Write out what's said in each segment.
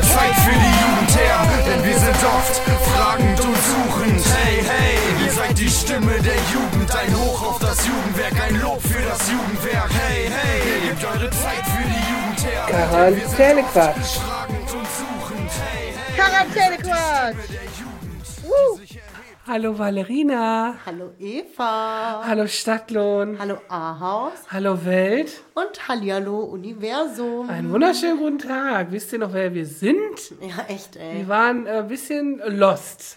Zeit für die Jugend her, denn wir sind oft fragend und suchend. Hey, hey, ihr seid die Stimme der Jugend, ein Hoch auf das Jugendwerk, ein Lob für das Jugendwerk. Hey, hey, ihr gebt eure Zeit für die Jugend her. Quarantänequatsch. Quarantänequatsch. Hallo Valerina. Hallo Eva. Hallo Stadtlohn. Hallo Ahaus. Hallo Welt. Und Hallihallo Universum. Einen wunderschönen guten Tag. Wisst ihr noch, wer wir sind? Ja, echt, ey. Wir waren ein bisschen lost.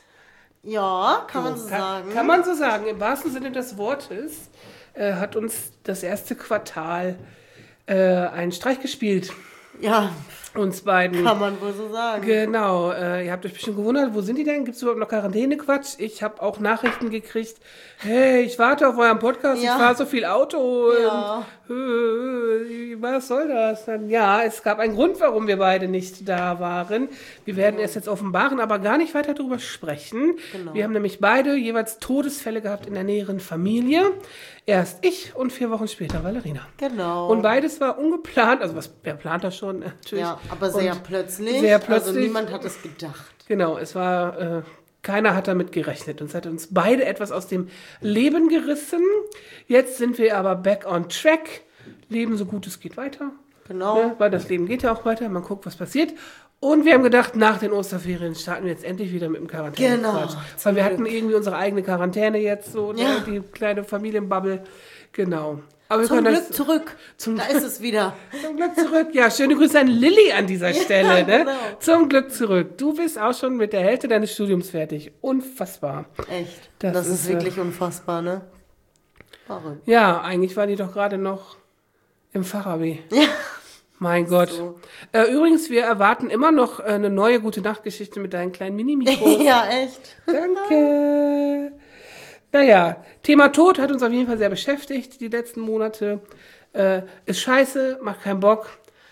Ja, kann man so sagen. Kann man so sagen. Im wahrsten Sinne des Wortes hat uns das erste Quartal einen Streich gespielt. Ja, uns beiden. kann man wohl so sagen. Genau. Ihr habt euch bestimmt gewundert, wo sind die denn? Gibt es überhaupt noch Quarantänequatsch? Ich habe auch Nachrichten gekriegt. Hey, ich warte auf euren Podcast. Ja. Ich fahre so viel Auto. Ja. Und, was soll das? Dann, ja, es gab einen Grund, warum wir beide nicht da waren. Wir werden es jetzt offenbaren, aber gar nicht weiter darüber sprechen. Genau. Wir haben nämlich beide jeweils Todesfälle gehabt in der näheren Familie. Erst ich und 4 Wochen später Valerina. Genau. Und beides war ungeplant. Also wer plant das schon? Natürlich. Ja, aber sehr plötzlich. Sehr plötzlich. Also niemand hat es gedacht. Genau, es war, keiner hat damit gerechnet. Und es hat uns beide etwas aus dem Leben gerissen. Jetzt sind wir aber back on track. Leben so gut es geht weiter. Genau. Ne? Weil das Leben geht ja auch weiter. Man guckt, was passiert. Und wir haben gedacht, nach den Osterferien starten wir jetzt endlich wieder mit dem Quarantäne. Genau. Weil wir hatten irgendwie unsere eigene Quarantäne jetzt, so Ja. die kleine Familienbubble. Genau. Aber wir Zum können Glück zurück. Da ist es wieder. Zum Glück zurück. Ja, schöne Grüße an Lilly an dieser Stelle. Ne? Genau. Zum Glück zurück. Du bist auch schon mit der Hälfte deines Studiums fertig. Unfassbar. Echt. Das Das ist, ist wirklich unfassbar, ne? Warum? Ja, eigentlich war die doch gerade noch im Fachabi. Ja. Mein Gott. So. Übrigens, wir erwarten immer noch eine neue Gute-Nacht-Geschichte mit deinen kleinen Mini-Mikros. Ja, echt. Danke. Naja, Thema Tod hat uns auf jeden Fall sehr beschäftigt die letzten Monate. Ist scheiße, macht keinen Bock,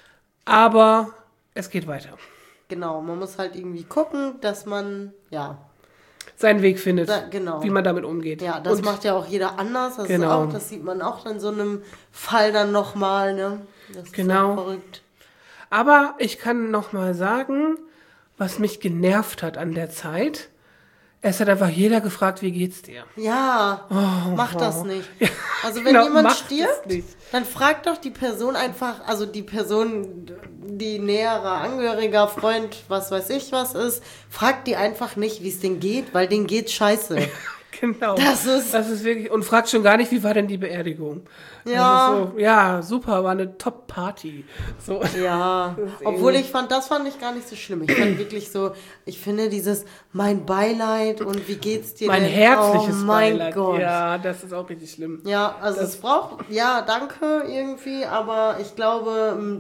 aber es geht weiter. Genau, man muss halt irgendwie gucken, dass man, ja, Seinen Weg findet, genau. wie man damit umgeht. Ja, das Und macht ja auch jeder anders. Das, Genau. das sieht man auch in so einem Fall dann nochmal, ne? Das ist Genau. auch verrückt. Aber ich kann noch mal sagen, was mich genervt hat an der Zeit. Es hat einfach jeder gefragt, wie geht's dir? Ja, mach das nicht. Also wenn Genau, jemand macht stirbt, es nicht. dann fragt doch die Person einfach, also die Person, die nähere Angehöriger, Freund, was weiß ich was ist, fragt die einfach nicht, wie es denen geht, weil denen geht's scheiße. Genau. Das ist wirklich, und fragt schon gar nicht, wie war denn die Beerdigung? Ja. Das ist so, ja, super, war eine Top-Party. So. Ja, obwohl das fand ich gar nicht so schlimm. Ich fand wirklich so, ich finde dieses mein Beileid und wie geht's dir Mein denn? herzliches Oh mein Beileid. Gott. Ja, das ist auch richtig schlimm. Ja, also es braucht, ja, danke irgendwie, aber ich glaube,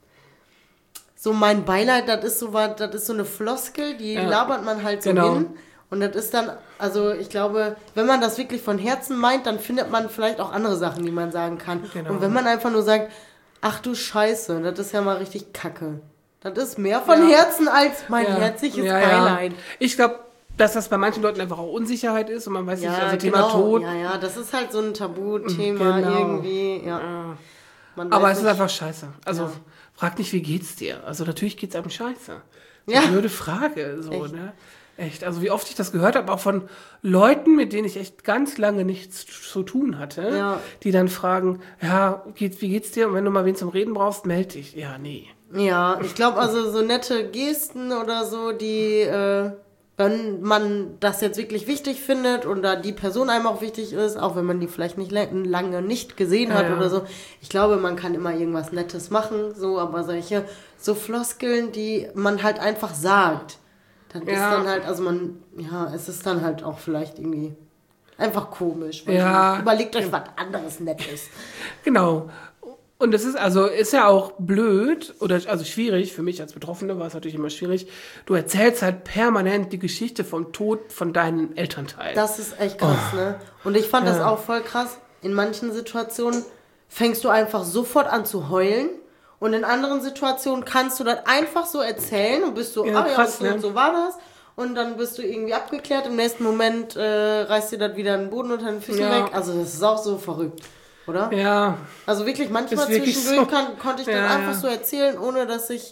so mein Beileid, das ist so eine Floskel, die labert man halt so Genau. hin. Und das ist dann, also ich glaube, wenn man das wirklich von Herzen meint, dann findet man vielleicht auch andere Sachen, die man sagen kann. Genau. Und wenn man einfach nur sagt, ach du Scheiße, das ist ja mal richtig Kacke. Das ist mehr von Herzen als mein herzliches Beileid. Ja. Ich glaube, dass das bei manchen Leuten einfach auch Unsicherheit ist und man weiß nicht, Ja, also genau. Thema Tod. Ja, das ist halt so ein Tabuthema Genau. irgendwie. Ja. Man Aber weiß es ist nicht- einfach scheiße. Also Ja. frag nicht, wie geht's dir? Also natürlich geht's einem scheiße. Ja. Eine blöde Frage. So, Echt. ne? Echt. Also wie oft ich das gehört habe, auch von Leuten, mit denen ich echt ganz lange nichts zu tun hatte, Ja. die dann fragen, ja, wie geht's dir? Und wenn du mal wen zum Reden brauchst, melde dich. Ja, nee. Ja, ich glaube also so nette Gesten oder so, die, wenn man das jetzt wirklich wichtig findet und da die Person einem auch wichtig ist, auch wenn man die vielleicht nicht lange nicht gesehen hat Ja. oder so, ich glaube, man kann immer irgendwas Nettes machen, so, aber solche, so Floskeln, die man halt einfach sagt, dann ist Ja. dann halt, also es ist dann halt auch vielleicht irgendwie einfach komisch. weil Ja. Überlegt euch was anderes Nettes. Genau. Und es ist ja auch blöd oder also schwierig, für mich als Betroffene war es natürlich immer schwierig. Du erzählst halt permanent die Geschichte vom Tod von deinen Elternteilen. Das ist echt krass, ne? Und ich fand das auch voll krass. In manchen Situationen fängst du einfach sofort an zu heulen. Und in anderen Situationen kannst du das einfach so erzählen und bist so, krass, so, ne? so war das. Und dann bist du irgendwie abgeklärt. Im nächsten Moment reißt dir das wieder den Boden unter den Füßen Ja. weg. Also das ist auch so verrückt, oder? Ja, Also wirklich, manchmal Ist wirklich zwischendurch so. konnte ich das Ja, einfach ja. so erzählen, ohne dass ich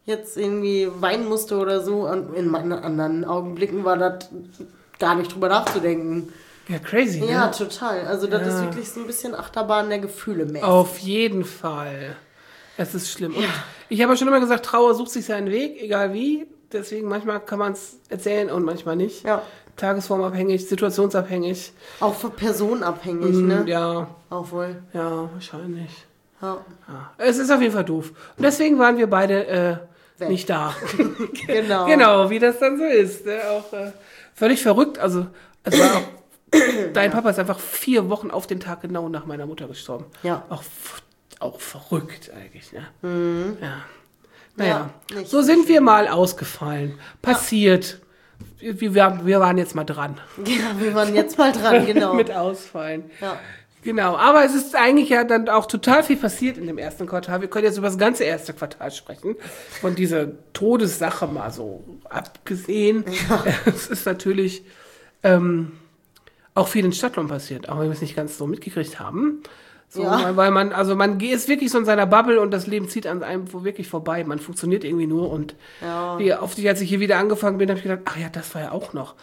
jetzt irgendwie weinen musste oder so. Und in meinen anderen Augenblicken war das gar nicht drüber nachzudenken. Ja, crazy, ne? Ja, total. Also das ist wirklich so ein bisschen Achterbahn der Gefühle mäßig. Auf jeden Fall. Es ist schlimm. Und ich habe ja schon immer gesagt, Trauer sucht sich seinen Weg, egal wie. Deswegen manchmal kann man es erzählen und manchmal nicht. Ja. Tagesformabhängig, situationsabhängig. Auch für personenabhängig, ne? Ja, Auch wohl. ja, wahrscheinlich. Ja. Ja. Es ist auf jeden Fall doof. Und deswegen waren wir beide nicht da. Genau. Genau, wie das dann so ist. Ne? Auch völlig verrückt. Also es war auch, dein Papa ist einfach 4 Wochen auf den Tag genau nach meiner Mutter gestorben. Ja. Auch verrückt eigentlich. Ne? Ja. Naja, Ja, nicht so sind wir mal ausgefallen. Passiert. Wir waren jetzt mal dran. Ja, wir waren jetzt mal dran, genau. Mit Ausfallen. Ja. Genau, aber es ist eigentlich ja dann auch total viel passiert in dem ersten Quartal. Wir können jetzt über das ganze erste Quartal sprechen. Von dieser Todessache mal so abgesehen. Ja. Es ist natürlich auch viel in Stadtlohn passiert, auch wenn wir es nicht ganz so mitgekriegt haben. So, Ja. weil man ist wirklich so in seiner Bubble und das Leben zieht an einem wirklich vorbei. Man funktioniert irgendwie nur und wie oft als ich hier wieder angefangen bin, habe ich gedacht, ach ja, das war ja auch noch.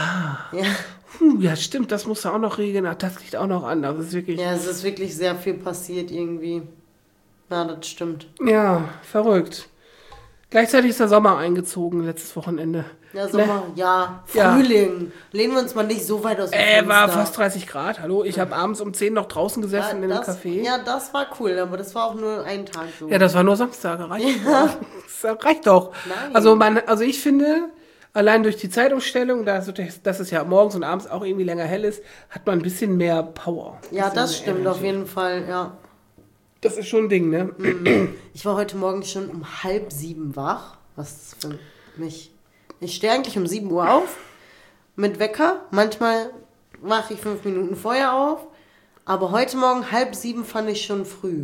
Ja, stimmt, das musst du auch noch regeln. Ach, das liegt auch noch an. Das ist wirklich. Ja, es ist wirklich sehr viel passiert irgendwie. Ja, das stimmt. Ja, verrückt. Gleichzeitig ist der Sommer eingezogen letztes Wochenende. Ja, Sommer, ja, Frühling. Lehnen wir uns mal nicht so weit aus dem Fenster. War fast 30 Grad. Hallo, ich habe abends um 10 noch draußen gesessen in einem Café. Ja, das war cool, aber das war auch nur ein Tag so. Ja, das war nur Samstag. Reicht doch. Das reicht doch. Nein. Also ich finde, allein durch die Zeitumstellung, dass es ja morgens und abends auch irgendwie länger hell ist, hat man ein bisschen mehr Power. Ja, das stimmt auf jeden Fall, ja. Das ist schon ein Ding, ne? Ich war heute Morgen schon um 6:30 wach, was für mich... Ich stehe eigentlich um 7 Uhr auf, mit Wecker. Manchmal wache ich 5 Minuten vorher auf, aber heute Morgen 6:30 fand ich schon früh.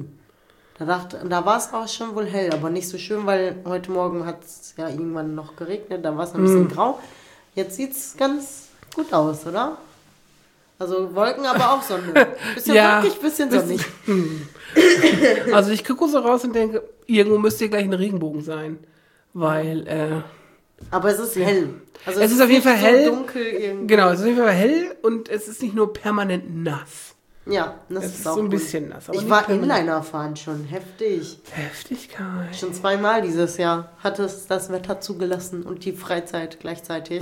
Da war es auch schon wohl hell, aber nicht so schön, weil heute Morgen hat es ja irgendwann noch geregnet, da war es ein bisschen grau. Jetzt sieht es ganz gut aus, oder? Also Wolken, aber auch Sonne. Bisschen wolkig, bisschen sonnig. Also ich gucke so raus und denke, irgendwo müsste hier gleich ein Regenbogen sein. Weil, aber es ist hell. Also es ist auf jeden Fall nicht hell. So dunkel irgendwie. Genau, es ist auf jeden Fall hell und es ist nicht nur permanent nass. Ja, das Es ist ist auch so ein gut. bisschen nass. Aber Ich nicht war permanent. Inliner fahren schon, heftig. Heftigkeit. Schon 2-mal dieses Jahr hat es das Wetter zugelassen und die Freizeit gleichzeitig.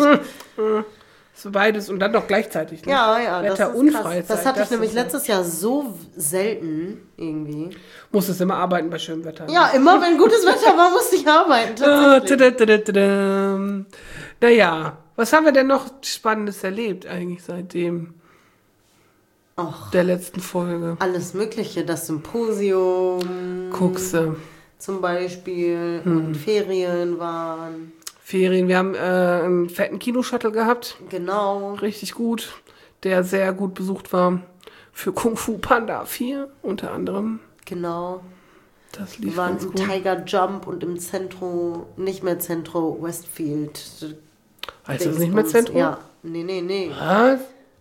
So beides und dann noch gleichzeitig. Ne? Ja, Wetter das ist und krass. Freizeit. Das hatte ich das nämlich ist- letztes Jahr so selten irgendwie. Musstest immer arbeiten bei schönem Wetter. Ja, immer wenn gutes Wetter war, musste ich arbeiten. Ah, Tatsächlich. tadadadadadam. Naja, was haben wir denn noch Spannendes erlebt eigentlich seitdem Och, der letzten Folge? alles Mögliche, das Symposium Guckste. zum Beispiel und Ferien waren. Ferien. Wir haben einen fetten Kinoshuttle gehabt. Genau. Richtig gut. Der sehr gut besucht war. Für Kung Fu Panda 4 unter anderem. Genau. Das lief Wir waren ganz im gut. Tiger Jump und im Zentro, nicht mehr Zentro, Westfield. Heißt das nicht mehr Dingsbums. Zentrum? Ja, nee. Was?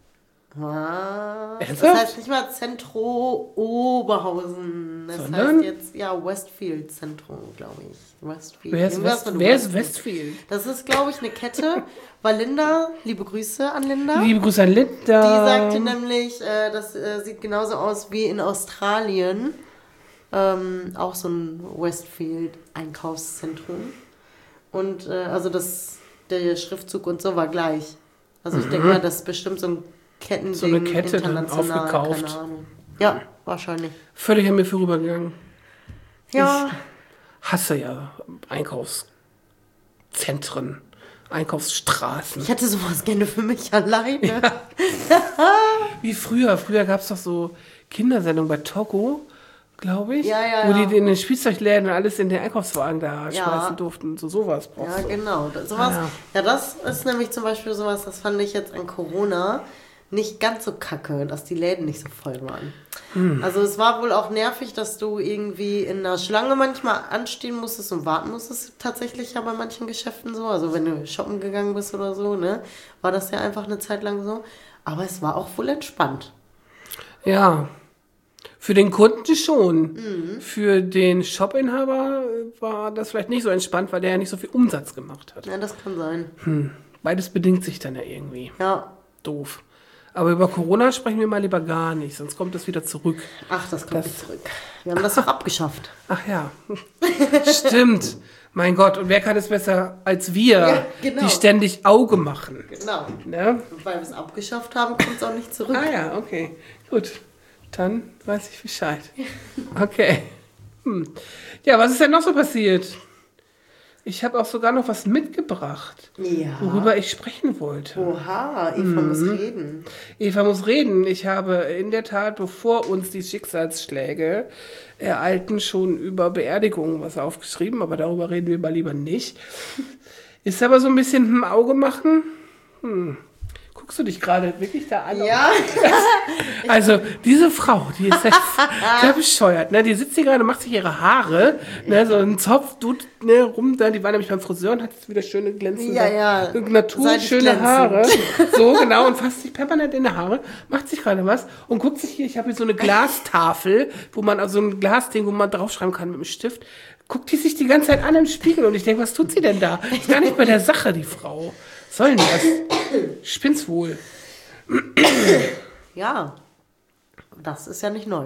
Was? Das Ernsthaft? heißt nicht mal Zentro Oberhausen. Das Sondern? heißt jetzt, ja, Westfield Zentro, glaube ich. Westfield. Wer ist, Irgendwas mit wer ist Westfield? Das ist, glaube ich, eine Kette. Weil Linda, liebe Grüße an Linda. Liebe Grüße an Die Linda. sagte nämlich, das sieht genauso aus wie in Australien. Auch so ein Westfield-Einkaufszentrum. Und also der Schriftzug und so war gleich. Also ich denke mal, das ist bestimmt so ein Kettending. So eine Kette dann international, aufgekauft. keine Ahnung. Ja, wahrscheinlich. Völlig an mir vorübergegangen. Ja, Hasse ja Einkaufszentren, Einkaufsstraßen. ich hätte sowas gerne für mich alleine. Wie früher. Früher gab es doch so Kindersendungen bei Togo, glaube ich. Ja, wo ja. die in den Spielzeugläden und alles in den Einkaufswagen da Ja. schmeißen durften. So sowas brauchst Ja, du. genau. Sowas, Ja. ja, das ist nämlich zum Beispiel sowas, das fand ich jetzt an Corona nicht ganz so kacke, dass die Läden nicht so voll waren. Also es war wohl auch nervig, dass du irgendwie in einer Schlange manchmal anstehen musstest und warten musstest, tatsächlich ja bei manchen Geschäften so. Also wenn du shoppen gegangen bist oder so, ne, war das ja einfach eine Zeit lang so. Aber es war auch wohl entspannt. Ja. Für den Kunden schon. Für den Shopinhaber war das vielleicht nicht so entspannt, weil der ja nicht so viel Umsatz gemacht hat. Ja, das kann sein. Beides bedingt sich dann ja irgendwie. Ja. Doof. Aber über Corona sprechen wir mal lieber gar nicht, sonst kommt das wieder zurück. Ach, das kommt nicht zurück. Wir haben das doch abgeschafft. Ach ja, stimmt. Mein Gott, und wer kann es besser als wir, Ja, genau. die ständig Auge machen? Genau. Ne? Und weil wir es abgeschafft haben, kommt es auch nicht zurück. Ah ja, okay. Gut, dann weiß ich Bescheid. Okay. Ja, was ist denn noch so passiert? Ich habe auch sogar noch was mitgebracht, Ja. worüber ich sprechen wollte. Oha, Eva muss reden. Eva muss reden. Ich habe in der Tat, bevor uns die Schicksalsschläge ereilten, schon über Beerdigungen was aufgeschrieben, aber darüber reden wir mal lieber nicht. Ist aber so ein bisschen im Auge machen. Guckst du dich gerade wirklich da an? Ja. Also, diese Frau, die ist sehr bescheuert, ne? Die sitzt hier gerade, macht sich ihre Haare, ne? So ein Zopf, tut, ne, rum da. Die war nämlich beim Friseur und hat jetzt wieder schöne glänzende, Ja. naturschöne Seitig Haare. So, genau, und fasst sich permanent in die Haare, macht sich gerade was und guckt sich hier, ich habe hier so eine Glastafel, wo man, also ein Glasding, wo man draufschreiben kann mit dem Stift. Guckt die sich die ganze Zeit an im Spiegel und ich denke, was tut sie denn da? Ist gar nicht bei der Sache, die Frau. Was soll denn das? Spinn's wohl. Ja. Das ist ja nicht neu.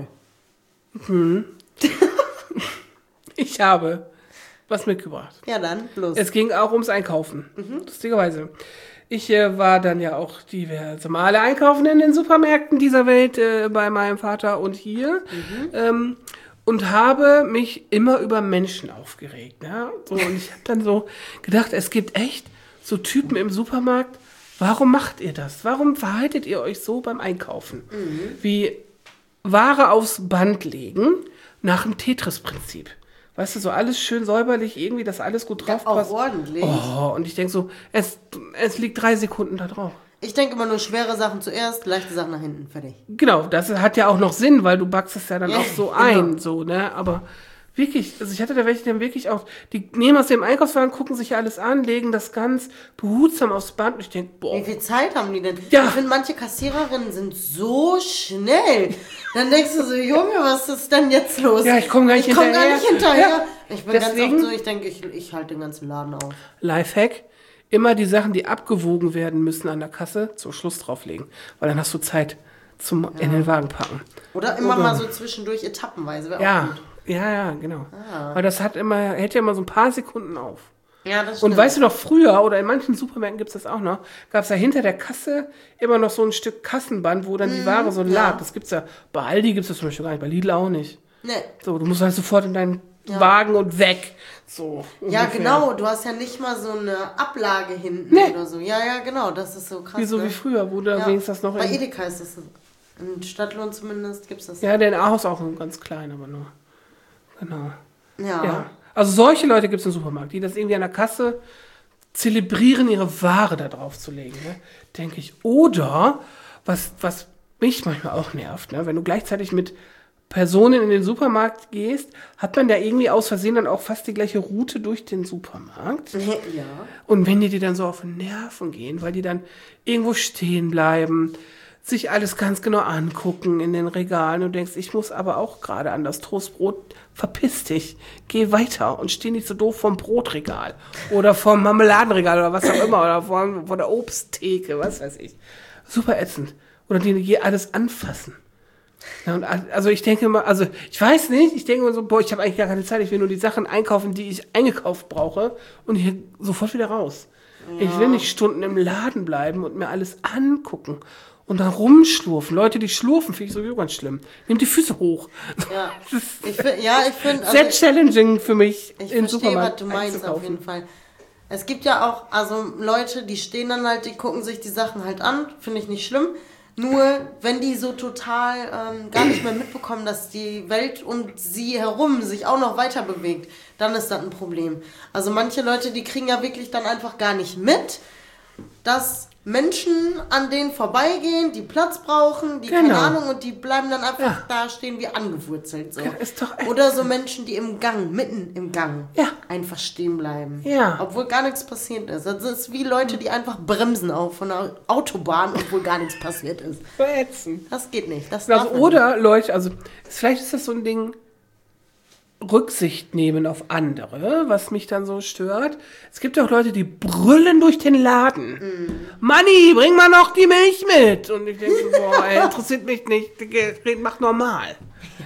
Ich habe was mitgebracht. Ja, dann, los. Es ging auch ums Einkaufen. Lustigerweise. Ich war dann ja auch diverse Male einkaufen in den Supermärkten dieser Welt bei meinem Vater und hier. Und habe mich immer über Menschen aufgeregt. Ja? So, und ich habe dann so gedacht, es gibt echt so Typen im Supermarkt, warum macht ihr das? Warum verhaltet ihr euch so beim Einkaufen? Wie Ware aufs Band legen nach dem Tetris-Prinzip. Weißt du, so alles schön säuberlich, irgendwie, dass alles gut drauf passt. Auch ordentlich. Oh, und ich denke so, es liegt 3 Sekunden da drauf. Ich denke immer nur schwere Sachen zuerst, leichte Sachen nach hinten, fertig. Genau, das hat ja auch noch Sinn, weil du backst es ja dann Ja, auch so genau. ein, so, ne? Aber wirklich, also ich hatte da welche, die haben wirklich auch, die nehmen aus dem Einkaufswagen, gucken sich alles an, legen das ganz behutsam aufs Band und ich denke, boah, Wie viel Zeit haben die denn? Ja. Ich finde, manche Kassiererinnen sind so schnell. Dann denkst du so, Junge, was ist denn jetzt los? Ja, ich komm gar nicht Ich komm gar hinterher. nicht hinterher. Ja. Ich bin Deswegen- ganz oft so, ich denke, ich halte den ganzen Laden auf. Lifehack, immer die Sachen, die abgewogen werden müssen an der Kasse, zum Schluss drauflegen, weil dann hast du Zeit zum in den Wagen packen. Oder immer mal so zwischendurch etappenweise, wäre auch Ja, gut. ja, genau. Weil das hält ja immer so ein paar Sekunden auf. Ja, das Und stimmt. weißt du noch, früher, oder in manchen Supermärkten gibt es das auch noch, gab es ja hinter der Kasse immer noch so ein Stück Kassenband, wo dann die Ware so lag. Das gibt's ja, bei Aldi gibt es das zum Beispiel gar nicht, bei Lidl auch nicht. Nee. So, du musst halt sofort in deinen Wagen und weg. So. Ja, ungefähr. genau. Du hast ja nicht mal so eine Ablage hinten Nee. oder so. Ja, ja, genau. Das ist so krass. Wie so ne? wie früher, wo da Ja. wenigstens das noch Bei in, Edeka ist das so. In Stadtlohn zumindest gibt es das. ja, der in Ahaus auch so ganz klein, aber nur. Genau. Ja. Ja. Also solche Leute gibt es im Supermarkt, die das irgendwie an der Kasse zelebrieren, ihre Ware da drauf zu legen, ne? Denke ich. Oder, was mich manchmal auch nervt, ne? Wenn du gleichzeitig mit Personen in den Supermarkt gehst, hat man da irgendwie aus Versehen dann auch fast die gleiche Route durch den Supermarkt. Ja. Und wenn die dann so auf den Nerven gehen, weil die dann irgendwo stehen bleiben, sich alles ganz genau angucken in den Regalen und denkst, ich muss aber auch gerade an das Toastbrot, verpiss dich, geh weiter und steh nicht so doof vorm Brotregal oder vorm Marmeladenregal oder was auch immer oder vor der Obsttheke, was weiß ich. Super ätzend. Oder die hier alles anfassen. Ja, und also ich denke immer, also ich weiß nicht, ich denke immer so, boah, ich habe eigentlich gar keine Zeit, ich will nur die Sachen einkaufen, die ich eingekauft brauche und hier sofort wieder raus. Ja. Ich will nicht Stunden im Laden bleiben und mir alles angucken und dann rumschlurfen. Leute, die schlurfen, finde ich sowieso ganz schlimm. Nehmt die Füße hoch. Ja. Ich finde, Sehr challenging für mich, ich im verstehe, Supermarkt was du meinst auf einzukaufen. jeden Fall. Es gibt ja auch, also Leute, die stehen dann halt, die gucken sich die Sachen halt an, finde ich nicht schlimm. Nur, wenn die so total gar nicht mehr mitbekommen, dass die Welt um sie herum sich auch noch weiter bewegt, dann ist das ein Problem. Also manche Leute, die kriegen ja wirklich dann einfach gar nicht mit, dass Menschen an denen vorbeigehen, die Platz brauchen, die keine Ahnung, und die bleiben dann einfach da stehen wie angewurzelt. So. Ist doch echt. Oder so Menschen, die im Gang, mitten im Gang, einfach stehen bleiben. Ja. Obwohl gar nichts passiert ist. Das ist wie Leute, die einfach bremsen auf von der Autobahn, obwohl gar nichts passiert ist. Verätzend. Das geht nicht. Das Also, darf man oder Leute, also vielleicht ist das so ein Ding, Rücksicht nehmen auf andere, was mich dann so stört. Es gibt auch Leute, die brüllen durch den Laden. Manni, bring mal noch die Milch mit. Und ich denke, boah, ey, interessiert mich nicht. Mach normal.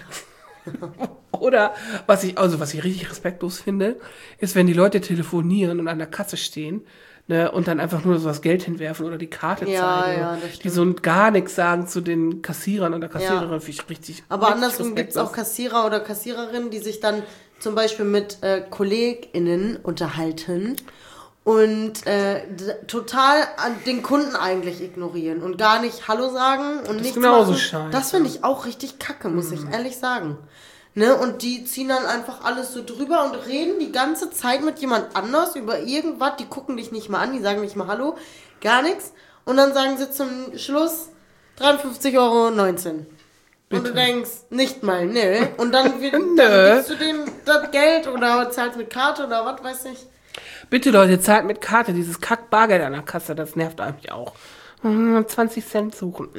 Oder was ich richtig respektlos finde, ist, wenn die Leute telefonieren und an der Kasse stehen, ne, und dann einfach nur so das Geld hinwerfen oder die Karte zeigen. Ja, das stimmt. Die so gar nichts sagen zu den Kassierern oder Kassiererinnen. Finde ich richtig. Aber richtig andersrum gibt es auch Kassierer oder Kassiererinnen, die sich dann zum Beispiel mit KollegInnen unterhalten und total den Kunden eigentlich ignorieren und gar nicht Hallo sagen und nichts genauso machen. scheiße. Das finde ich auch richtig kacke, muss ich ehrlich sagen. Ne? Und die ziehen dann einfach alles so drüber und reden die ganze Zeit mit jemand anders über irgendwas. Die gucken dich nicht mal an, die sagen nicht mal Hallo, gar nichts. Und dann sagen sie zum Schluss 53,19 Euro. Und du denkst, nicht mal, nö. Und dann gibst du dem das Geld oder zahlst mit Karte oder was weiß ich. Bitte Leute, zahlt mit Karte. Dieses Kack-Bargeld an der Kasse, das nervt eigentlich auch. 20 Cent suchen.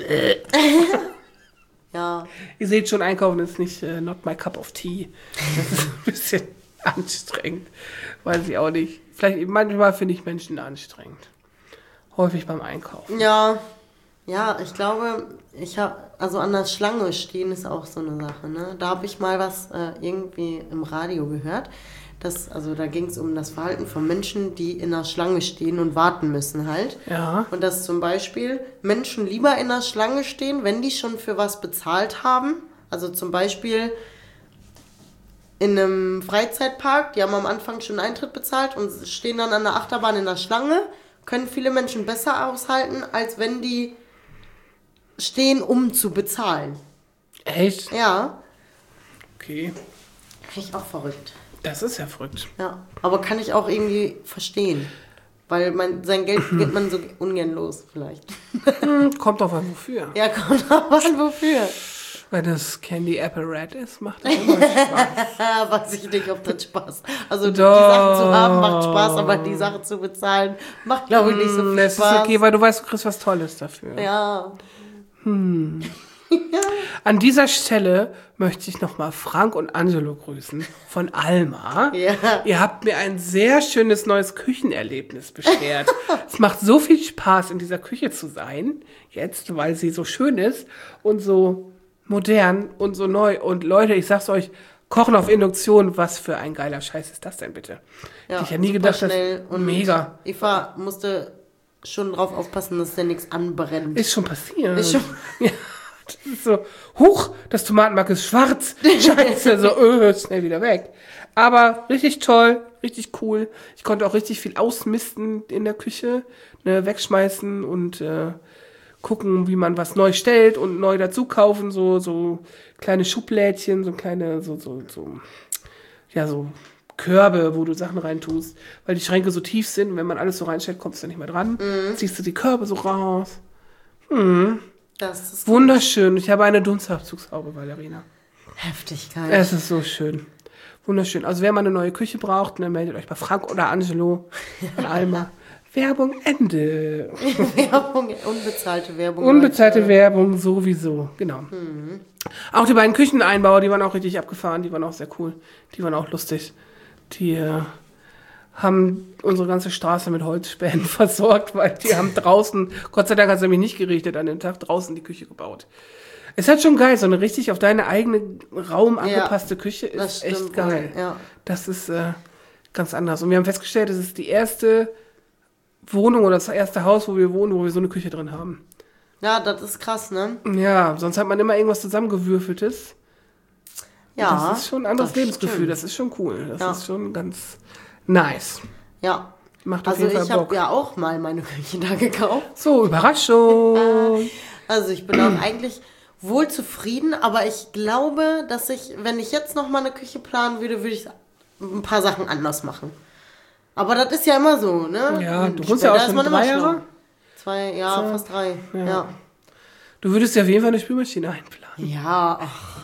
Ja. Ihr seht schon, einkaufen ist nicht not my cup of tea. Das ist ein bisschen anstrengend. Weiß ich auch nicht. Vielleicht manchmal finde ich Menschen anstrengend. Häufig beim Einkaufen. Ja, ich glaube, also an der Schlange stehen ist auch so eine Sache, ne? Da habe ich mal was irgendwie im Radio gehört. Da ging es um das Verhalten von Menschen, die in der Schlange stehen und warten müssen halt. Ja. Und dass zum Beispiel Menschen lieber in der Schlange stehen, wenn die schon für was bezahlt haben. Also zum Beispiel in einem Freizeitpark, die haben am Anfang schon Eintritt bezahlt und stehen dann an der Achterbahn in der Schlange, können viele Menschen besser aushalten, als wenn die stehen, um zu bezahlen. Echt? Ja. Okay. Finde ich auch verrückt. Das ist ja verrückt. Ja, aber kann ich auch irgendwie verstehen. Weil sein Geld geht man so ungern los, vielleicht. Kommt drauf an, wofür. Ja, kommt drauf an, wofür. Wenn das Candy Apple Red ist, macht das immer Spaß. Weiß ich nicht, ob das Spaß. Also Doch. die Sachen zu haben macht Spaß, aber die Sache zu bezahlen macht, glaube ich, nicht so viel Das Spaß. ist okay, weil du weißt, du kriegst was Tolles dafür. Ja. An dieser Stelle möchte ich nochmal Frank und Angelo grüßen von Alma. Ja. Ihr habt mir ein sehr schönes neues Küchenerlebnis beschert. Es macht so viel Spaß, in dieser Küche zu sein, jetzt, weil sie so schön ist und so modern und so neu. Und Leute, ich sag's euch, Kochen auf Induktion, was für ein geiler Scheiß ist das denn bitte? Ja, ich hätte nie super gedacht, dass schnell und mega. Eva musste schon drauf aufpassen, dass der nichts anbrennt. Ist schon passiert. Ist schon- Ja, das ist so, huch, das Tomatenmark ist schwarz. Scheiße, so, schnell wieder weg. Aber richtig toll, richtig cool. Ich konnte auch richtig viel ausmisten in der Küche, ne, wegschmeißen und gucken, wie man was neu stellt und neu dazu kaufen. So kleine Schublädchen, so kleine, so Körbe, wo du Sachen reintust, weil die Schränke so tief sind und wenn man alles so reinstellt, kommst du nicht mehr dran. Ziehst du die Körbe so raus. Das ist Wunderschön. Ich habe eine Dunstabzugshaube, Valerina. Heftigkeit. Es ist so schön. Wunderschön. Also wer mal eine neue Küche braucht, ne, meldet euch bei Frank oder Angelo von Alma. Werbung Ende. Werbung, unbezahlte Werbung. Unbezahlte Leute. Werbung sowieso, genau. Auch die beiden Kücheneinbauer, die waren auch richtig abgefahren, die waren auch sehr cool, die waren auch lustig. Die haben unsere ganze Straße mit Holzspänen versorgt, weil die haben draußen, Gott sei Dank hat es nämlich nicht geregnet an dem Tag, draußen die Küche gebaut. Es hat schon geil, so eine richtig auf deine eigene Raum angepasste Küche das ist echt stimmt geil. wohl, ja. Das ist ganz anders. Und wir haben festgestellt, es ist die erste Wohnung oder das erste Haus, wo wir wohnen, wo wir so eine Küche drin haben. Ja, das ist krass, ne? Ja, sonst hat man immer irgendwas zusammengewürfeltes. Ja. Das ist schon ein anderes das Lebensgefühl, stimmt. das ist schon cool. Das Ja. ist schon ganz nice. Ja. Macht auf Also jeden ich Fall habe Bock. ja auch mal meine Küche da gekauft. So, Überraschung. Also ich bin auch eigentlich wohl zufrieden, aber ich glaube, dass wenn ich jetzt noch mal eine Küche planen würde, würde ich ein paar Sachen anders machen. Aber das ist ja immer so, ne? Ja, Und du wohnst ja später auch ist schon man 3 immer Jahre. schlau. fast 3. Ja. Du würdest ja auf jeden Fall eine Spülmaschine einplanen. Ja, ach.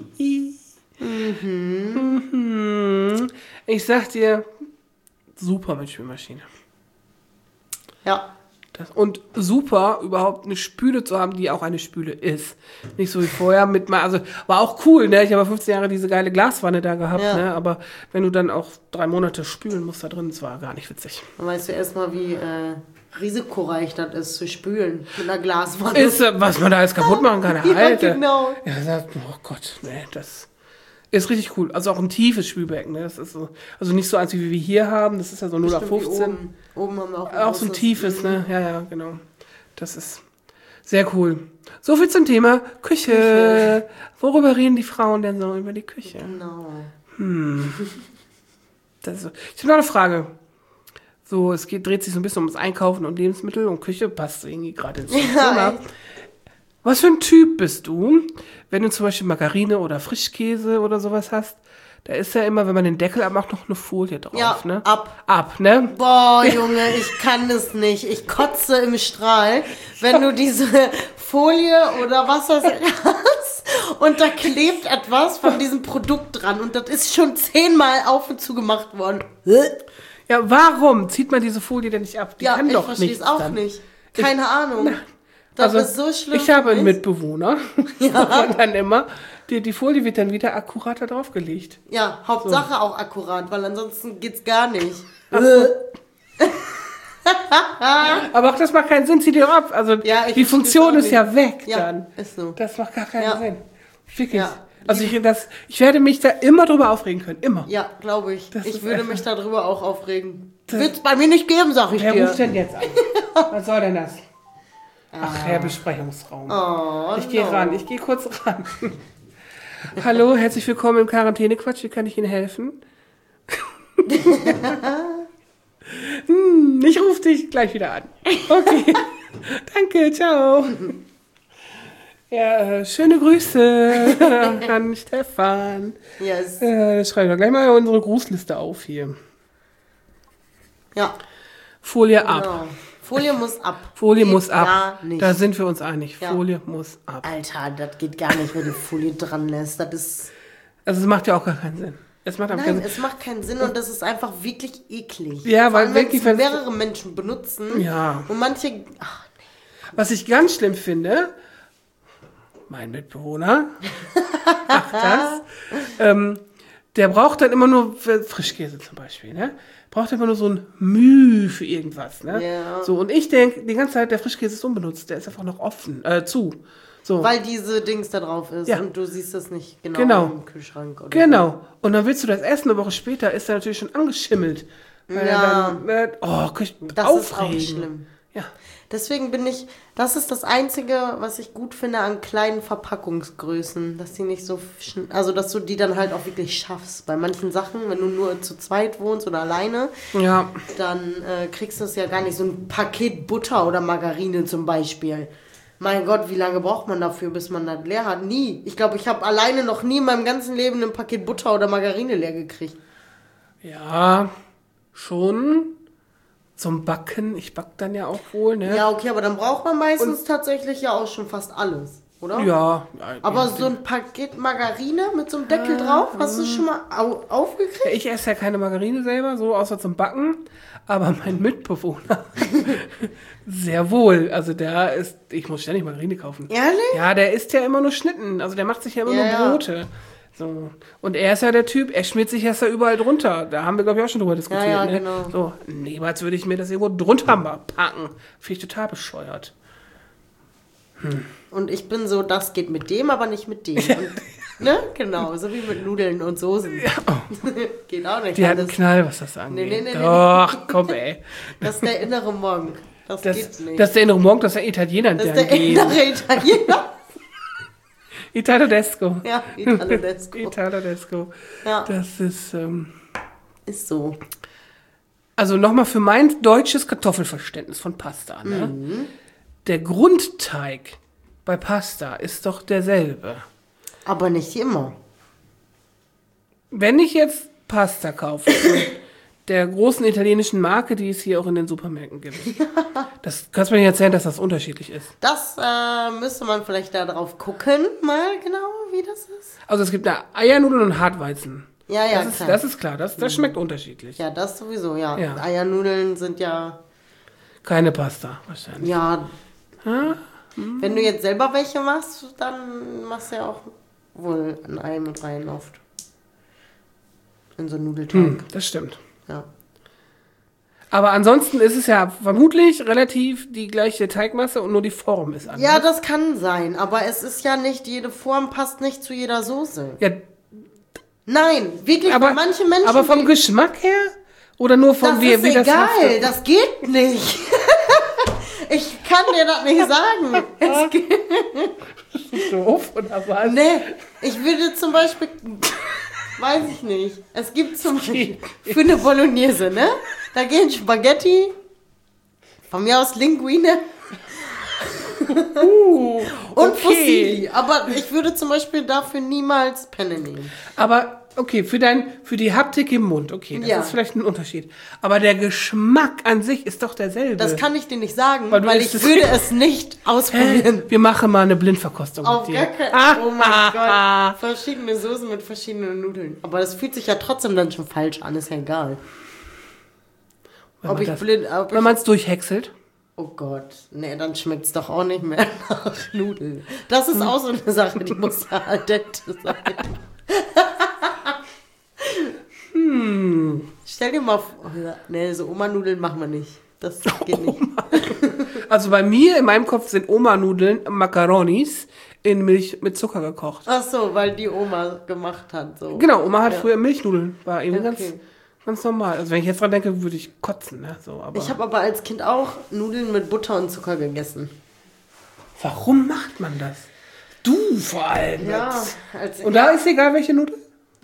Ich sag dir, super mit Spülmaschine. Ja. Und super, überhaupt eine Spüle zu haben, die auch eine Spüle ist. Nicht so wie vorher also war auch cool, ne? Ich habe 15 Jahre diese geile Glaswanne da gehabt, ne? Aber wenn du dann auch 3 Monate spülen musst da drin, das war gar nicht witzig. Dann weißt du erstmal, wie risikoreich das ist, zu spülen mit einer Glaswanne. Was man da alles kaputt machen kann, Ja, Alter. genau. Ja, oh Gott, ne, das ist richtig cool. Also auch ein tiefes Spülbecken, ne? Das ist so, also nicht so eins, wie wir hier haben, das ist ja so 0 auf 15. Oben haben wir auch Auch so ein tiefes, ne? Ja, genau. Das ist sehr cool. So viel zum Thema Küche. Worüber reden die Frauen denn so über die Küche? Genau. Ich habe noch eine Frage. So, dreht sich so ein bisschen ums Einkaufen und Lebensmittel und Küche. Passt irgendwie gerade ins Thema. Was für ein Typ bist du, wenn du zum Beispiel Margarine oder Frischkäse oder sowas hast? Da ist ja immer, wenn man den Deckel abmacht, noch eine Folie drauf, Ja, ne? ab, ne? Boah, Junge, ich kann es nicht. Ich kotze im Strahl, wenn du diese Folie oder was das hast und da klebt etwas von diesem Produkt dran und das ist schon 10-mal auf und zu gemacht worden. Ja, warum zieht man diese Folie denn nicht ab? Die kann ich doch verstehe es nichts auch dann. nicht. Keine Ahnung. Das ist so schlimm. Ich habe für einen mich. Mitbewohner, und dann immer, die Folie wird dann wieder akkurater draufgelegt. Ja, Hauptsache auch akkurat, weil ansonsten geht's gar nicht. Aber auch das macht keinen Sinn, zieh die doch ab. Also Ja, ich die Funktion versteh's ist auch ja weg Ja, dann. ist so. Das macht gar keinen Ja. Sinn. Wirklich. Ja. Also ich werde mich da immer drüber aufregen können. Immer. Ja, glaube ich. Das Ich ist würde einfach- mich darüber auch aufregen. Wird's bei mir nicht geben, sag ich Wer dir. ruft denn jetzt an? Was soll denn das? Ach, Herr Besprechungsraum. Oh, Ich gehe ran, ich gehe kurz ran. Hallo, herzlich willkommen im Quarantäne-Quatsch. Wie kann ich Ihnen helfen? Ich rufe dich gleich wieder an. Okay. Danke, ciao. Ja, schöne Grüße an Stefan. Yes. Schreiben wir gleich mal unsere Grußliste auf hier. Ja, Folie ab. genau. Folie muss ab. Folie Geht muss ab. Gar nicht. Da sind wir uns einig. Ja. Folie muss ab. Alter, das geht gar nicht, wenn du Folie dran lässt. Das ist. Also es macht ja auch gar keinen Sinn. Es macht einfach Nein, keinen Sinn. es macht keinen Sinn und das ist einfach wirklich eklig. Ja, Vor weil allem, wenn wirklich, es wenn- mehrere Menschen benutzen. Ja. Und manche. Ach, Was ich ganz schlimm finde, mein Mitbewohner, der braucht dann immer nur für Frischkäse zum Beispiel, ne? Braucht immer nur so ein Müh für irgendwas, ne? Ja. So, und ich denke, die ganze Zeit, der Frischkäse ist unbenutzt, der ist einfach noch offen, zu. So. weil diese Dings da drauf ist Ja. und du siehst das nicht Genau. im Kühlschrank. Oder Genau. Und dann willst du das essen, eine Woche später ist er natürlich schon angeschimmelt. Weil Ja. er dann, Das aufregen. ist auch schlimm. Ja. Deswegen das ist das Einzige, was ich gut finde an kleinen Verpackungsgrößen, dass die nicht so, also dass du die dann halt auch wirklich schaffst. Bei manchen Sachen, wenn du nur zu zweit wohnst oder alleine, Ja. dann kriegst du es ja gar nicht. So ein Paket Butter oder Margarine zum Beispiel. Mein Gott, wie lange braucht man dafür, bis man das leer hat? Nie. Ich glaube, ich habe alleine noch nie in meinem ganzen Leben ein Paket Butter oder Margarine leer gekriegt. Ja, schon. Zum Backen, ich back dann ja auch wohl, ne? Ja, okay, aber dann braucht man meistens tatsächlich ja auch schon fast alles, oder? Ja. Aber so ein Paket Margarine mit so einem Deckel drauf, hast du schon mal aufgekriegt? Ich esse ja keine Margarine selber, so außer zum Backen. Aber mein Mitbewohner, sehr wohl. Also ich muss ständig Margarine kaufen. Ehrlich? Ja, der isst ja immer nur Schnitten. Also der macht sich ja immer Ja, nur Brote. So. Und er ist ja der Typ, er schmiert sich erst da überall drunter. Da haben wir, glaube ich, auch schon drüber diskutiert. Ja, ne? genau. So, niemals würde ich mir das irgendwo drunter mal packen. Finde ich total bescheuert. Und ich bin so, das geht mit dem, aber nicht mit dem. Und, ne? Genau, so wie mit Nudeln und Soßen. Geht auch nicht Die hat einen alles. Knall, was das angeht. nee. Doch, komm, ey. Das ist der innere Monk. Das geht nicht. Das ist der innere Monk, das ist der Italiener, Das ist der der innere Italiener. Italodesco. Ja, Italodesco. Italodesco. Ja, Das ist, ist so. also nochmal für mein deutsches Kartoffelverständnis von Pasta, ne? Der Grundteig bei Pasta ist doch derselbe. Aber nicht immer. Wenn ich jetzt Pasta kaufe und der großen italienischen Marke, die es hier auch in den Supermärkten gibt. Das kannst du mir nicht erzählen, dass das unterschiedlich ist. Das müsste man vielleicht da drauf gucken, mal genau, wie das ist. Also es gibt da Eiernudeln und Hartweizen. Ja, Das ist klar, das schmeckt unterschiedlich. Ja, das sowieso, ja. Ja. Eiernudeln sind ja... Keine Pasta, wahrscheinlich. Ja. Wenn du jetzt selber welche machst, dann machst du ja auch wohl ein Ei mit rein oft. In so einen Nudelteig. Das stimmt. Ja. Aber ansonsten ist es ja vermutlich relativ die gleiche Teigmasse und nur die Form ist anders. Ja, das kann sein, aber es ist ja nicht, jede Form passt nicht zu jeder Soße. Ja, Nein, wirklich, aber bei manchen Menschen... Aber vom Geschmack her? Oder nur vom das wie ist das egal, haftet? das geht nicht. Ich kann dir das nicht sagen. Es geht. Doof oder was? Nee, ich würde zum Beispiel... Weiß ich nicht. Es gibt zum Beispiel für eine Bolognese, ne? Da gehen Spaghetti, von mir aus Linguine und Fusilli. Aber ich würde zum Beispiel dafür niemals Penne nehmen. Aber okay, für die Haptik im Mund, okay, das Ja. ist vielleicht ein Unterschied. Aber der Geschmack an sich ist doch derselbe. Das kann ich dir nicht sagen, Weil du weil isst ich es- würde es nicht ausprobieren. Wir machen mal eine Blindverkostung Auf mit gar dir. keinen Oh mein Gott. Verschiedene Soßen mit verschiedenen Nudeln. Aber das fühlt sich ja trotzdem dann schon falsch an, ist ja egal. Wenn man es durchhäckselt. Oh Gott, nee, dann schmeckt es doch auch nicht mehr nach Nudeln. Das ist auch so eine Sache, die muss ja al dente sein. Stell dir mal vor, nee, so Oma-Nudeln machen wir nicht. Das geht nicht. Also bei mir, in meinem Kopf sind Oma-Nudeln Macaronis in Milch mit Zucker gekocht. Ach so, weil die Oma gemacht hat. So. Genau, Oma hat Ja. früher Milchnudeln. War irgendwie Okay. ganz normal. Also wenn ich jetzt dran denke, würde ich kotzen. Ne? So, aber Ich habe aber als Kind auch Nudeln mit Butter und Zucker gegessen. warum macht man das? Du vor allem. Ja, jetzt. als Und da ist egal, welche Nudel?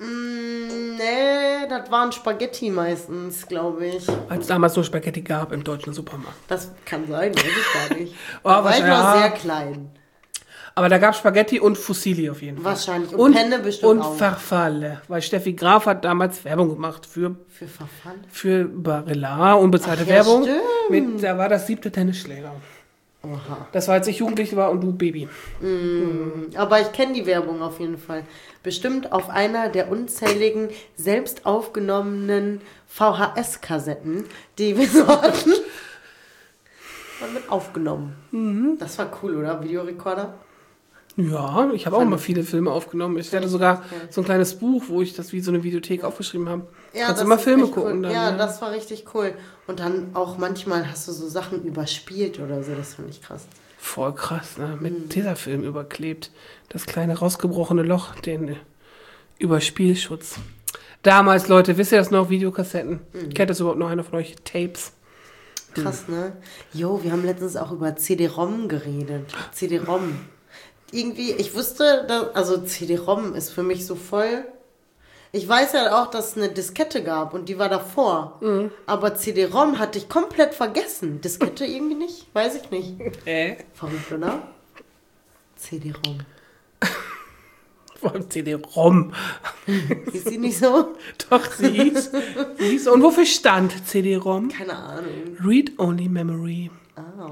nee, das waren Spaghetti meistens, glaube ich. Weil es damals nur Spaghetti gab im deutschen Supermarkt. Das kann sein, weiß ich gar nicht. Oh, Da war ich noch wahrscheinlich- sehr klein. Aber da gab es Spaghetti und Fusilli auf jeden Fall. Wahrscheinlich. Und Penne bestimmt und auch. Farfalle. Weil Steffi Graf hat damals Werbung gemacht Für Verfall? für Barilla, unbezahlte Ach ja, Werbung. stimmt. Da war das 7. Tennisschläger. Oha. Das war, als ich Jugendlich war und du Baby. Aber ich kenne die Werbung auf jeden Fall. Bestimmt auf einer der unzähligen selbst aufgenommenen VHS-Kassetten, die wir so hatten. Mal mit aufgenommen. Das war cool, oder? Videorekorder? Ja, ich habe auch mal viele Filme aufgenommen. Ich hatte sogar so ein kleines Buch, wo ich das wie so eine Videothek aufgeschrieben habe. Kannst das immer ist Filme echt gucken. Cool. Dann, Ja, ne? das war richtig cool. Und dann auch manchmal hast du so Sachen überspielt oder so. Das fand ich krass. Voll krass, ne? Mit Tesafilm überklebt. Das kleine rausgebrochene Loch, den Überspielschutz. Damals, Leute, wisst ihr das noch? Videokassetten. Kennt das überhaupt noch einer von euch? Tapes. Krass, ne? Jo, wir haben letztens auch über CD-ROM geredet. CD-ROM. Irgendwie, ich wusste, also CD-ROM ist für mich so voll. Ich weiß ja auch, dass es eine Diskette gab und die war davor. Aber CD-ROM hatte ich komplett vergessen. Diskette irgendwie nicht? Weiß ich nicht. Verrückt, oder? CD-ROM. Vor allem CD-ROM. Ist sie nicht so? Doch, sie hieß. Und wofür stand CD-ROM? Keine Ahnung. Read-Only Memory. Au.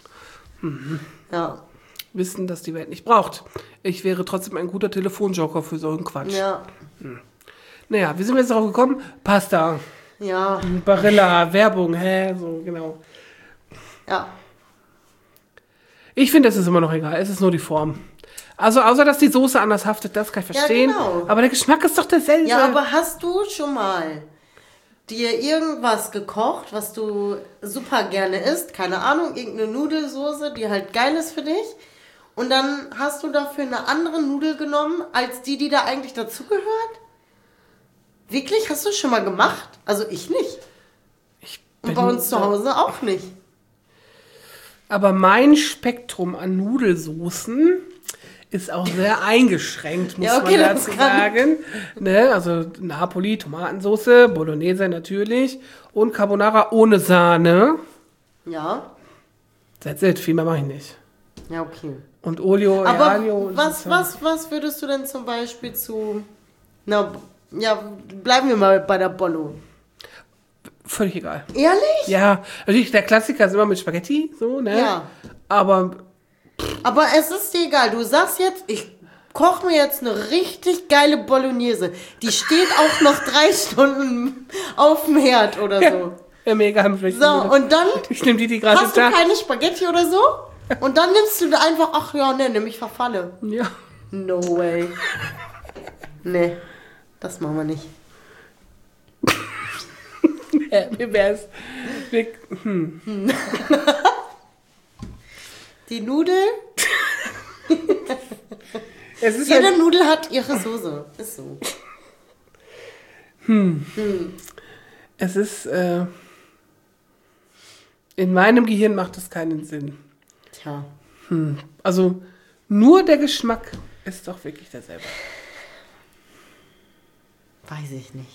Ja, Wissen, dass die Welt nicht braucht. Ich wäre trotzdem ein guter Telefonjoker für so einen Quatsch. ja, Naja, wie sind wir jetzt darauf gekommen? Pasta, ja, Barilla, Werbung, so, genau. ja. Ich finde, es ist immer noch egal. Es ist nur die Form. Also, außer, dass die Soße anders haftet, das kann ich verstehen. genau. Aber der Geschmack ist doch derselbe. Ja, aber hast du schon mal dir irgendwas gekocht, was du super gerne isst? Keine Ahnung, irgendeine Nudelsoße, die halt geil ist für dich. Und dann hast du dafür eine andere Nudel genommen, als die da eigentlich dazugehört? Wirklich? Hast du schon mal gemacht? Also ich nicht. Und bei uns zu Hause auch nicht. Aber mein Spektrum an Nudelsoßen ist auch sehr eingeschränkt, muss Ja, okay, man das dazu kann- sagen. Ne? Also Napoli, Tomatensoße, Bolognese natürlich und Carbonara ohne Sahne. Ja, That's it, viel mehr mache ich nicht. ja, okay. Und Olio, Aber Aglio und was würdest du denn zum Beispiel zu... Na, ja, bleiben wir mal bei der Bollo. völlig egal. Ehrlich? Ja, natürlich, der Klassiker ist immer mit Spaghetti, so, ne? Ja. Aber Aber es ist dir egal. Du sagst jetzt, ich koche mir jetzt eine richtig geile Bolognese. Die steht auch noch 3 Stunden auf dem Herd oder so. ja, mir egal, mit welchen So, Nudeln. und dann Ich nehme die gerade hast du da. keine Spaghetti oder so? Und dann nimmst du da einfach, ach ja, ne, nimm ich verfalle. Ja. No way. Nee, das machen wir nicht. Mir wär's. Die Nudel, Es ist jede halt, Nudel hat ihre Soße. Ist so. es ist, in meinem Gehirn macht es keinen Sinn. Tja. Also, nur der Geschmack ist doch wirklich derselbe. Weiß ich nicht.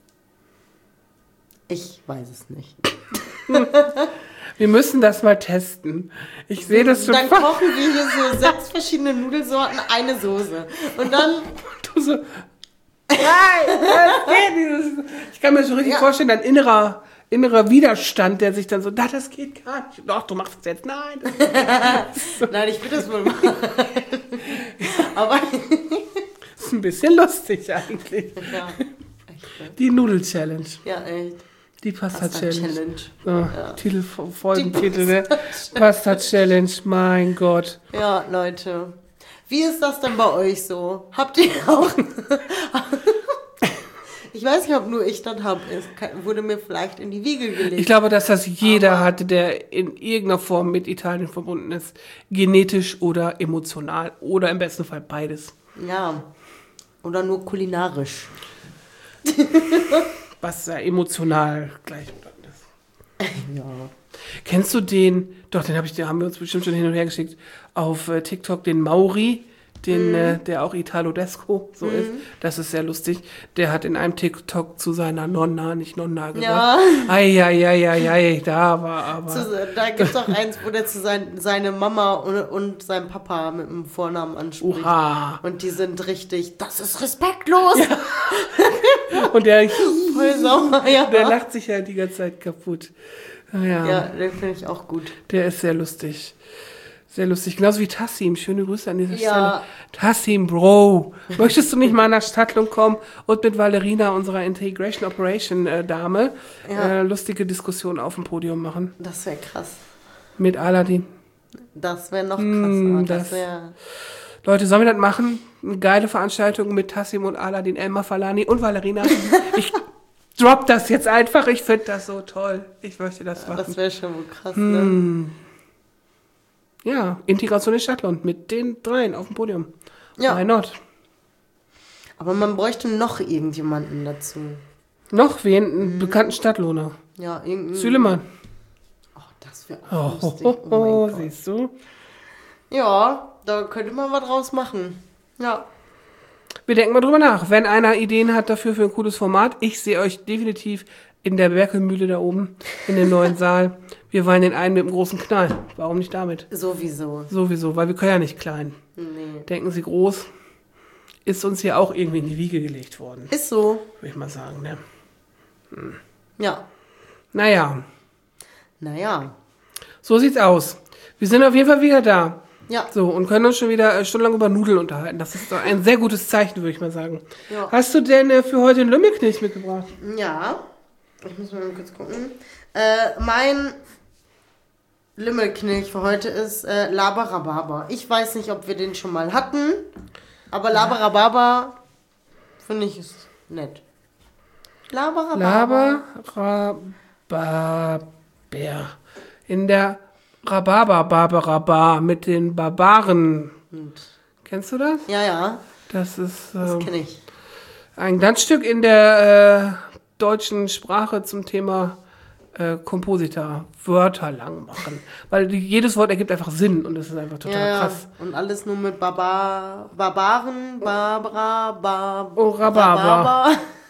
Ich weiß es nicht. Wir müssen das mal testen. Ich sehe das schon Dann fast. kochen wir hier so 6 verschiedene Nudelsorten, eine Soße. Und dann, Du so, nein, das geht nicht. Ich kann mir schon richtig vorstellen, dein innerer Widerstand, der sich dann so, das geht gar nicht. Doch, du machst es jetzt. Nein. nein, ich will das wohl machen. Aber, Das ist ein bisschen lustig eigentlich. ja, Die Nudel-Challenge. ja, echt. Die Pasta-Challenge. Pasta-Challenge. So, Folgentitel, ne? Pasta-Challenge, mein Gott. Ja, Leute. Wie ist das denn bei euch so? Habt ihr auch... Ich weiß nicht, ob nur ich das habe. Es wurde mir vielleicht in die Wiege gelegt. Ich glaube, dass das jeder hatte, der in irgendeiner Form mit Italien verbunden ist. Genetisch oder emotional. Oder im besten Fall beides. Ja. Oder nur kulinarisch. Was ja emotional gleichbedeutend ist. Ja. Kennst du den, doch, den haben wir uns bestimmt schon hin und her geschickt, auf TikTok, den Mauri, der auch Italodesco so ist. Das ist sehr lustig. Der hat in einem TikTok zu seiner Nonna, nicht Nonna gesagt. Ja. Ei, da war aber... Da gibt es auch eins, wo der zu seine Mama und seinem Papa mit dem Vornamen anspricht. Oha. Und die sind richtig, das ist respektlos. Ja. Und der Voll sauer, ja. der lacht sich halt die ganze Zeit kaputt. Ja, den finde ich auch gut. Der ist sehr lustig. Sehr lustig. Genauso wie Tassim. Schöne Grüße an dieser Ja. Stelle. Tassim, Bro. Möchtest du nicht mal nach Stadtlung kommen und mit Valerina, unserer Integration Operation Dame, lustige Diskussionen auf dem Podium machen? Das wäre krass. Mit Aladdin. Das wäre noch krasser. das- Das wäre... Leute, sollen wir das machen? Eine geile Veranstaltung mit Tassim und Aladdin, Elmar Falani und Valerina. Ich drop das jetzt einfach. Ich finde das so toll. Ich möchte das machen. Das wäre schon wohl krass, ne? Ja, Integration in Stadtland mit den dreien auf dem Podium. Ja. Why not? Aber man bräuchte noch irgendjemanden dazu. Noch wen? Einen bekannten Stadtlohner. Ja, irgendein... Süleyman. Oh, das wäre auch Oh, lustig. Oh mein Gott. siehst du? Ja, da könnte man was draus machen. Ja. Wir denken mal drüber nach. Wenn einer Ideen hat dafür für ein cooles Format, ich sehe euch definitiv in der Berkelmühle da oben, in dem neuen Saal. Wir wollen den einen mit dem großen Knall. Warum nicht damit? Sowieso. Sowieso, weil wir können ja nicht klein. Nee. Denken Sie groß, ist uns hier auch irgendwie in die Wiege gelegt worden, Ist so. würde ich mal sagen. Ne? Ja. Naja, Naja. so sieht's aus. Wir sind auf jeden Fall wieder da. Ja. So, und können uns schon wieder stundenlang über Nudeln unterhalten. Das ist doch ein sehr gutes Zeichen, würde ich mal sagen. Ja. Hast du denn für heute einen Lümmelknecht mitgebracht? Ja. Ich muss mal kurz gucken. Mein Lümmelknilch für heute ist Labarababa. Ich weiß nicht, ob wir den schon mal hatten, aber Labarababa finde ich ist nett. Labarababa. Labarababa. In der Rhabarber-Barber mit den Barbaren. Kennst du das? Ja, ja, Das ist das kenne ich. ein Glanzstück in der deutschen Sprache zum Thema Kompositor. Wörter lang machen. Weil jedes Wort ergibt einfach Sinn und das ist einfach total Ja, krass. und alles nur mit Barbaren, Barbara, Oh, Rhabarber.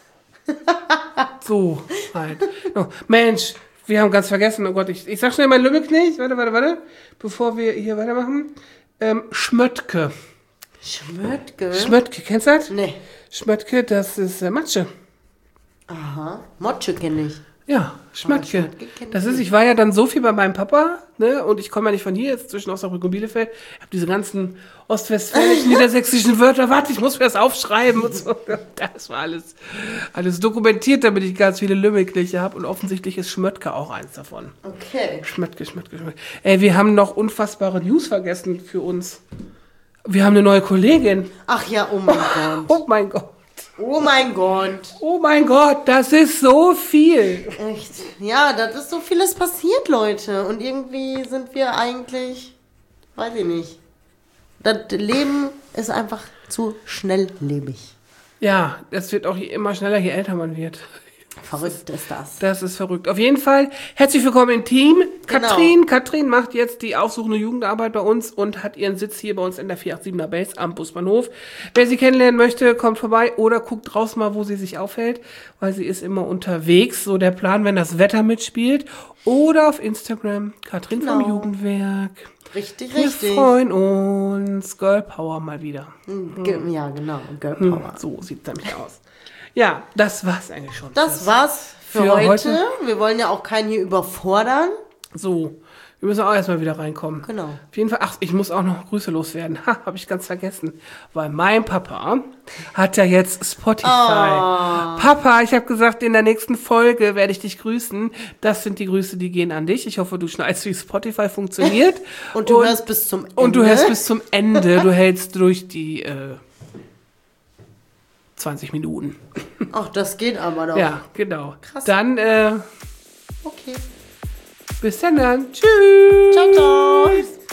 So, halt. Oh, Mensch, wir haben ganz vergessen. Oh Gott, ich sag schnell mein Lümmelknecht. Warte. Bevor wir hier weitermachen. Schmöttke. Schmöttke, kennst du das? Nee. Schmöttke, das ist Matsche. Aha. Motsche kenne ich. Ja, Schmatke. Schmatke kenn Das ich ist, ich war ja dann so viel bei meinem Papa, ne, und ich komme ja nicht von hier, jetzt zwischen Osnabrück und Bielefeld. Ich habe diese ganzen ostwestfälischen, niedersächsischen Wörter, warte, ich muss mir das aufschreiben und so. Das war alles dokumentiert, damit ich ganz viele Lümmelkliche habe und offensichtlich ist Schmöttke auch eins davon. Okay. Schmöttke. Ey, wir haben noch unfassbare News vergessen für uns. Wir haben eine neue Kollegin. Ach ja, oh mein Gott. Oh mein Gott. Oh mein Gott. Oh mein Gott, das ist so viel. Echt. Ja, das ist so vieles passiert, Leute. Und irgendwie sind wir eigentlich, weiß ich nicht. Das Leben ist einfach zu schnelllebig. Ja, das wird auch immer schneller, je älter man wird. Verrückt ist das. Das ist verrückt. Auf jeden Fall, herzlich willkommen im Team. Genau. Katrin macht jetzt die aufsuchende Jugendarbeit bei uns und hat ihren Sitz hier bei uns in der 487er Base am Busbahnhof. Wer sie kennenlernen möchte, kommt vorbei oder guckt draußen mal, wo sie sich aufhält, weil sie ist immer unterwegs. So der Plan, wenn das Wetter mitspielt. Oder auf Instagram, Katrin vom Genau. Jugendwerk. Richtig, Wir richtig. freuen uns. Girl Power mal wieder. Ja, genau. Girl Power. So sieht's nämlich aus. Ja, das war's eigentlich schon. Das war's für Für heute. heute. Wir wollen ja auch keinen hier überfordern. So, wir müssen auch erstmal wieder reinkommen. Genau. Auf jeden Fall, ach, ich muss auch noch Grüße loswerden. Habe ich ganz vergessen. Weil mein Papa hat ja jetzt Spotify. Papa, ich habe gesagt, in der nächsten Folge werde ich dich grüßen. Das sind die Grüße, die gehen an dich. Ich hoffe, du schneidest, wie Spotify funktioniert. Und du hörst bis zum Ende. Und du hörst bis zum Ende. Du hältst durch die 20 Minuten. Ach, das geht aber doch. Ja, genau. Krass. Dann, Okay. bis dann. Tschüss. Ciao, ciao.